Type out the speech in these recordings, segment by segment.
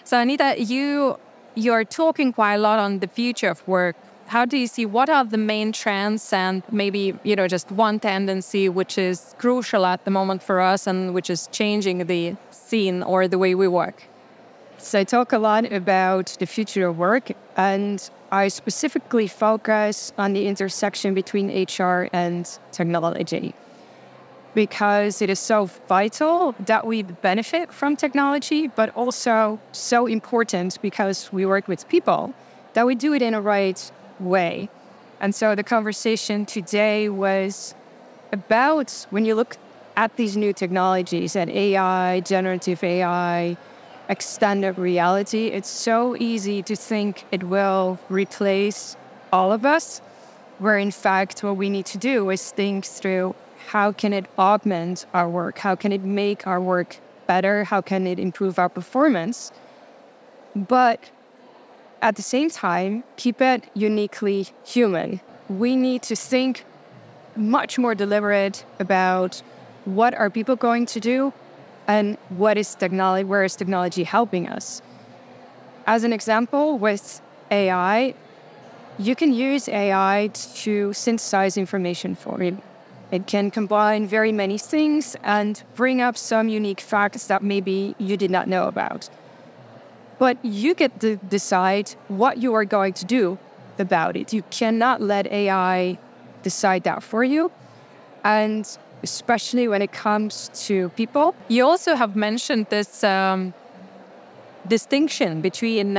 So Anita, you're talking quite a lot on the future of work. How do you see what are the main trends and maybe, just one tendency which is crucial at the moment for us and which is changing the scene or the way we work? So I talk a lot about the future of work, and I specifically focus on the intersection between HR and technology, because it is so vital that we benefit from technology, but also so important because we work with people, that we do it in a right way. And so the conversation today was about, when you look at these new technologies, at AI, generative AI, extended reality, it's so easy to think it will replace all of us, where in fact what we need to do is think through, how can it augment our work? How can it make our work better? How can it improve our performance? But at the same time, keep it uniquely human. We need to think much more deliberate about what are people going to do and what is technology, where is technology helping us? As an example, with AI, you can use AI to synthesize information for you. It can combine very many things and bring up some unique facts that maybe you did not know about. But you get to decide what you are going to do about it. You cannot let AI decide that for you. And especially when it comes to people. You also have mentioned this distinction between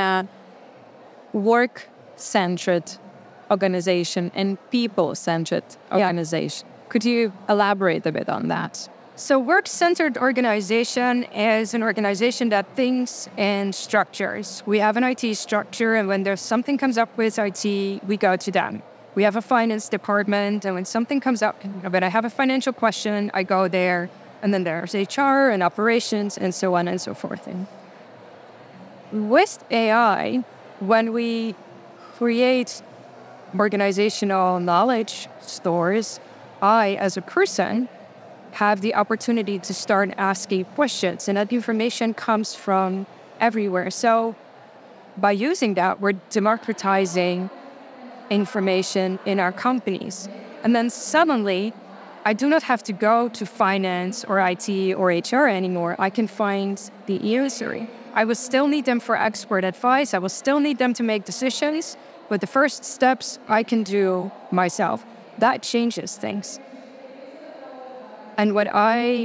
work-centered organization and people-centered organization. Could you elaborate a bit on that? So work-centered organization is an organization that thinks in structures. We have an IT structure, and when there's something comes up with IT, we go to them. We have a finance department, and when something comes up, when I have a financial question, I go there, and then there's HR and operations and so on and so forth. And with AI, when we create organizational knowledge stores, I, as a person, have the opportunity to start asking questions, and that information comes from everywhere. So by using that, we're democratizing information in our companies. And then suddenly, I do not have to go to finance or IT or HR anymore. I can find the user. I will still need them for expert advice. I will still need them to make decisions. But the first steps I can do myself. That changes things. And what I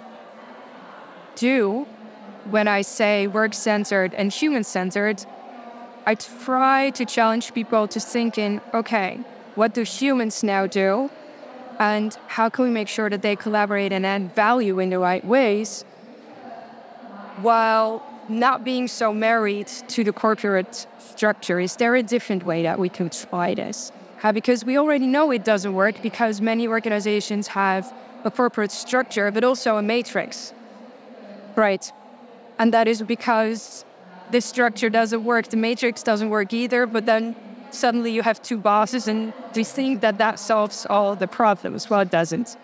do when I say work-centered and human-centered, I try to challenge people to think in, okay, what do humans now do? And how can we make sure that they collaborate and add value in the right ways while not being so married to the corporate structure? Is there a different way that we can try this? Because we already know it doesn't work, because many organizations have a corporate structure, but also a matrix. Right. And that is because this structure doesn't work, the matrix doesn't work either, but then suddenly you have two bosses and they think that that solves all the problems. Well, it doesn't.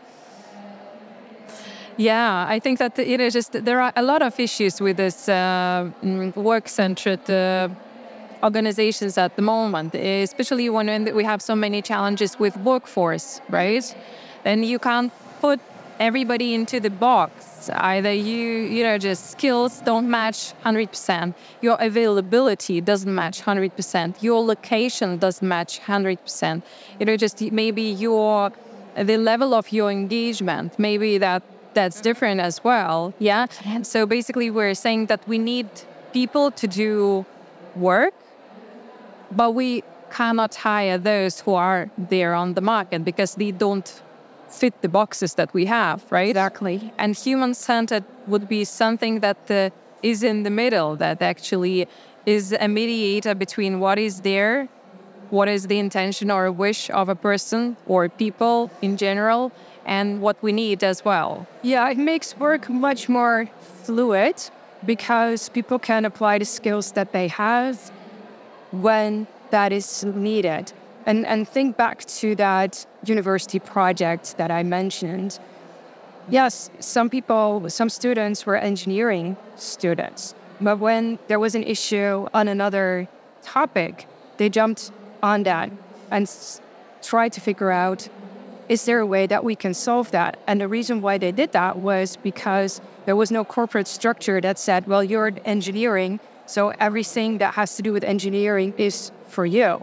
Yeah, I think that there are a lot of issues with this work-centered organizations at the moment, especially when we have so many challenges with workforce, right? Then you can't put everybody into the box. Either just skills don't match 100%. Your availability doesn't match 100%. Your location doesn't match 100%. Just maybe the level of your engagement, maybe that's different as well. Yeah. So basically we're saying that we need people to do work, but we cannot hire those who are there on the market because they don't fit the boxes that we have, right? Exactly. And human-centered would be something that is in the middle, that actually is a mediator between what is there, what is the intention or wish of a person or people in general, and what we need as well. Yeah, it makes work much more fluid because people can apply the skills that they have when that is needed. And think back to that university project that I mentioned. Yes, some students were engineering students, But when there was an issue on another topic, they jumped on that and tried to figure out, is there a way that we can solve that? And the reason why they did that was because there was no corporate structure that said, well, you're engineering, so everything that has to do with engineering is for you.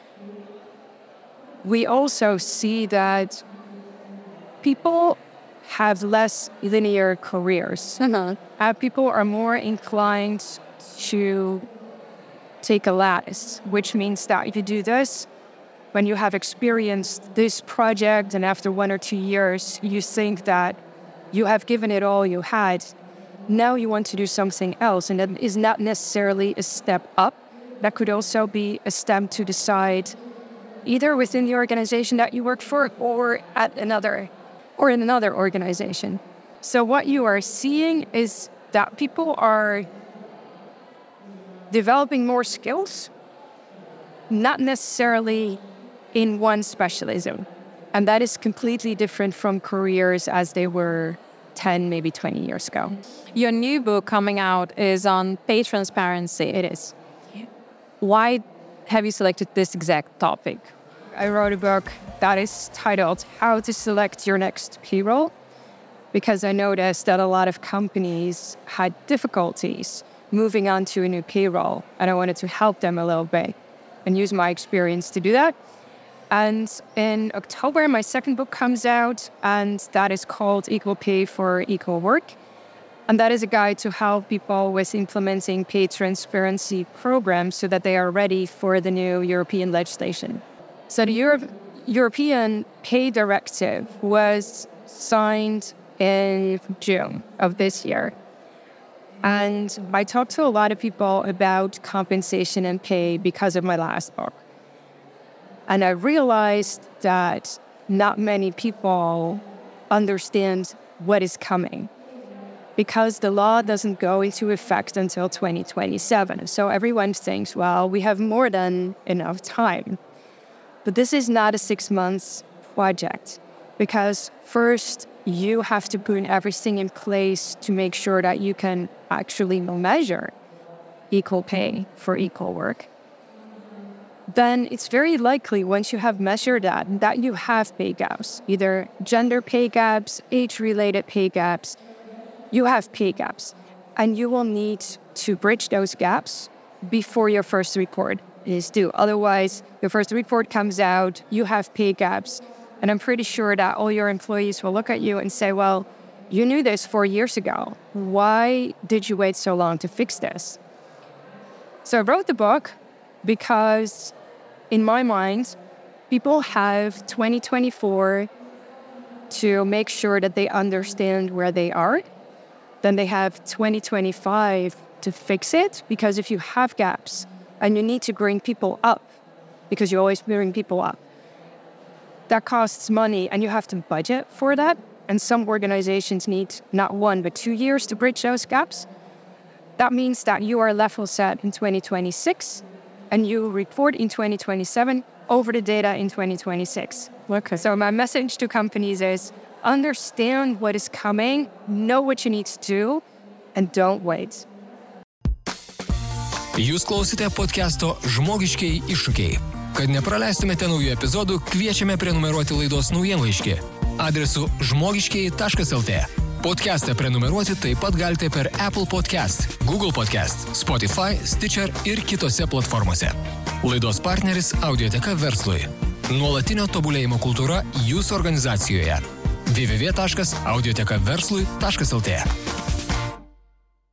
We also see that people have less linear careers. People are more inclined to take a lattice, which means that if you do this, when you have experienced this project and after 1 or 2 years, you think that you have given it all you had, now you want to do something else. And that is not necessarily a step up. That could also be a step to decide either within the organization that you work for or in another organization. So what you are seeing is that people are developing more skills, not necessarily in one specialism. And that is completely different from careers as they were 10, maybe 20 years ago. Your new book coming out is on pay transparency. It is. Why have you selected this exact topic? I wrote a book that is titled How to Select Your Next Payroll, because I noticed that a lot of companies had difficulties moving on to a new payroll, and I wanted to help them a little bit and use my experience to do that. And in October, my second book comes out, and that is called Equal Pay for Equal Work. And that is a guide to help people with implementing pay transparency programs so that they are ready for the new European legislation. So the European Pay Directive was signed in June of this year. And I talked to a lot of people about compensation and pay because of my last book. And I realized that not many people understand what is coming because the law doesn't go into effect until 2027. So everyone thinks, well, we have more than enough time. But this is not a 6 months project because first you have to put everything in place to make sure that you can actually measure equal pay for equal work. Then it's very likely once you have measured that you have pay gaps, either gender pay gaps, age-related pay gaps. You have pay gaps, and you will need to bridge those gaps before your first report is due. Otherwise, your first report comes out, you have pay gaps, and I'm pretty sure that all your employees will look at you and say, well, you knew this 4 years ago. Why did you wait so long to fix this? So I wrote the book because in my mind, people have 2024 to make sure that they understand where they are. Then they have 2025 to fix it, because if you have gaps and you need to bring people up, because you always bring people up, that costs money and you have to budget for that. And some organizations need not 1, but 2 years to bridge those gaps. That means that you are level set in 2026 and you report in 2027 over the data in 2026. Okay. So my message to companies is understand what is coming, know what you need to do, and don't wait. Jūs klausite podcast'o Žmogiškieji iššūkiai. Kad nepraleistumėte naujų epizodų, kviečiame prenumeruoti laidos naujienlaiškį adresu žmogiškieji.lt. Podcast'ą prenumeruoti taip pat galite per Apple Podcast, Google Podcast, Spotify, Stitcher ir kitose platformose. Laidos partneris Audioteka verslui. Nuolatinio tobulėjimo kultūra jūsų organizacijoje. www.audiotekaverslui.lt